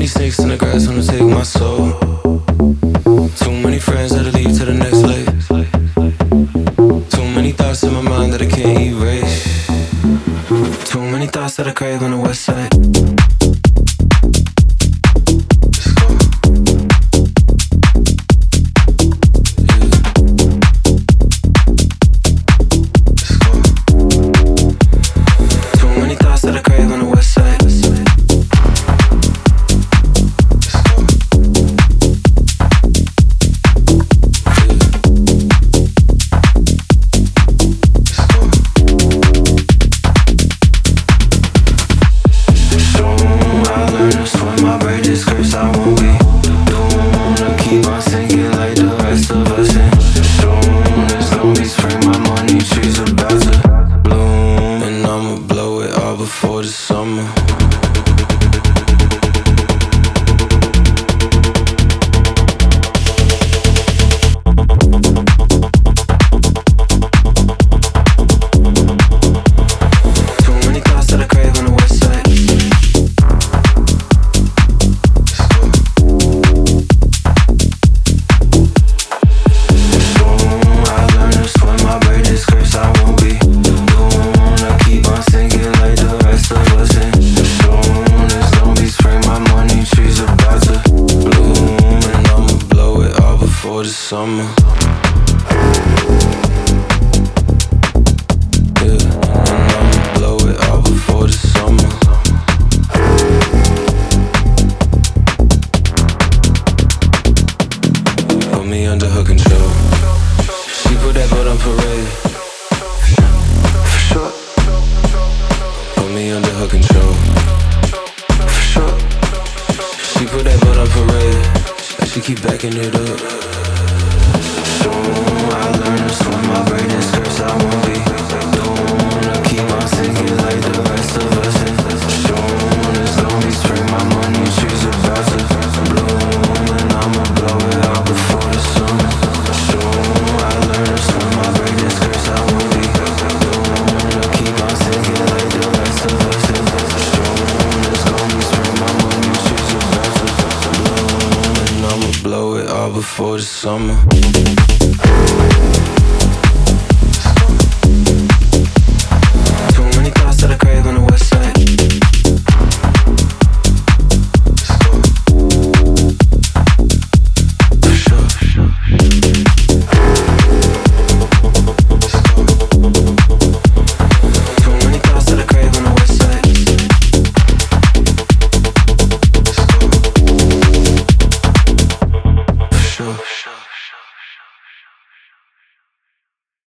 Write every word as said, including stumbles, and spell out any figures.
many snakes in the grass wanna take my soul. Too many friends that'll leave to the next leg. Too many thoughts in my mind that I can't erase. Too many thoughts that I crave on the west side. Summer. Before the summer.